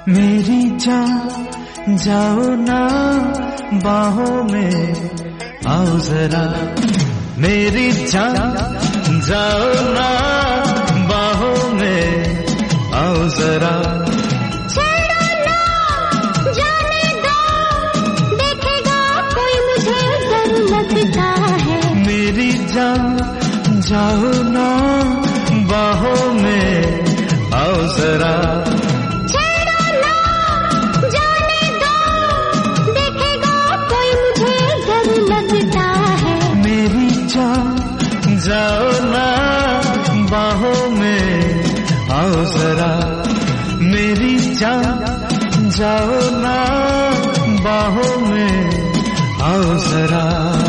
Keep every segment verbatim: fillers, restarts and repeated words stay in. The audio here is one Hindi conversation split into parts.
मेरी जान जाओ ना बाहों में आओ जरा, मेरी जान जाओ ना बाहों में आओ जरा। छेड़ो ना जाने दो, देखेगा कोई मुझे डर लगता है। मेरी जान जाओ ना बाहों में आओ जरा। छेड़ो ना जाने दो, देखेगा कोई मुझे डर लगता है। मेरी जान जाओ ना बाहों में आओ जरा, मेरी जान जाओ ना बाहों में आओ जरा।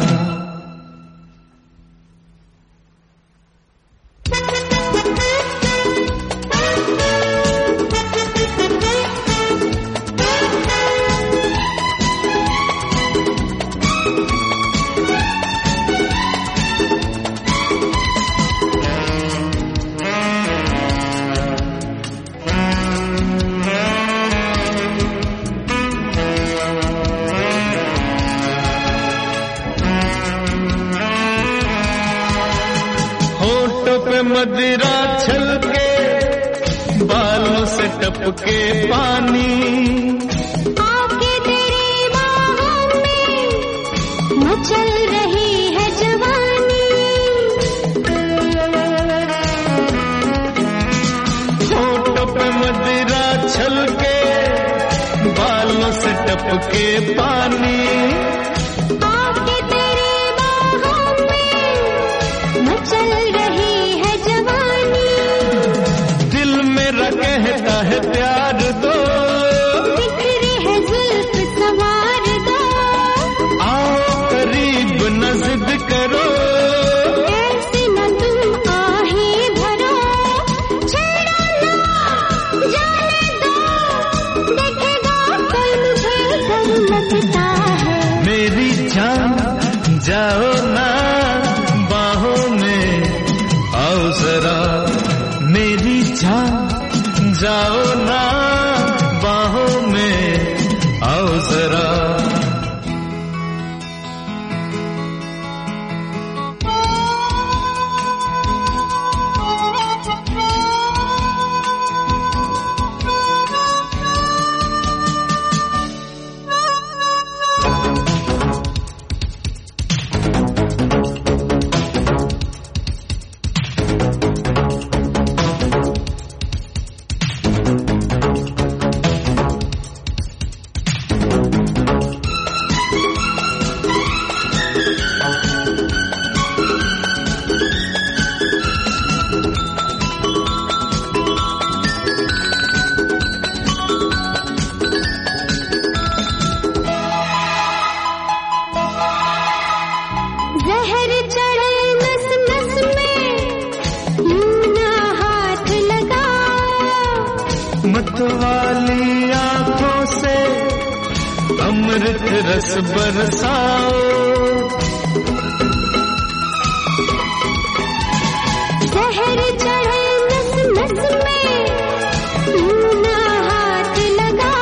मदिरा छलके बालों से टपके पानी, आके तेरी बाहों में मचल रही है जवानी। होठों पे मदिरा छलके बालों से टपके पानी, आके तेरी बाहों में मचल रही कहता है प्यार दो, बिखरी है जुल्फ संवार दो। आओ करीब न जिद करो, ऐसे न तुम आहें भरो। छेड़ो ना जाने दो, देखेगा कोई मुझे डर लगता है। मेरी जान जाओ ना बाहों में आओ जरा, मेरी जान जाओ ना बाहों में आओ जरा। जहर चढ़े नस नस में, यूं ना हाथ लगा। मतवाली आंखों से अमृत रस बरसाओ। जहर चढ़े नस नस में, यूं ना हाथ लगा।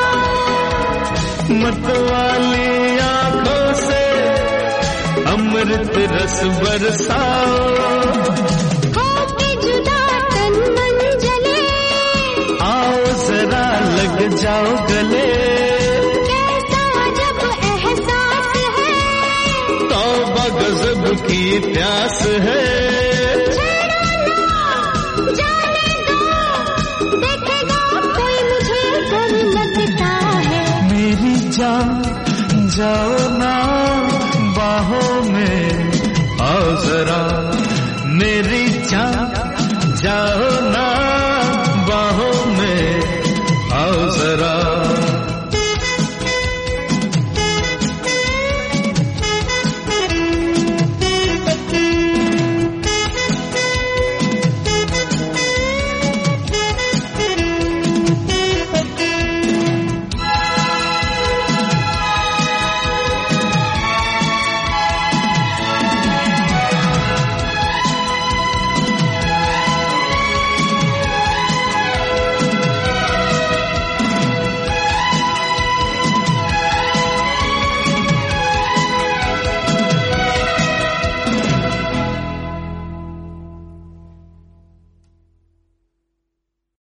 मतवाली आंखों से अमृत रस बरसाओ। होके जुदा तन मन जले, आओ जरा लग जाओ गले। कैसा जब एहसास है, तौबा गज़ब की प्यास है। छेड़ो ना जाने दो, देखेगा कोई मुझे डर लगता है। मेरी जान जाओ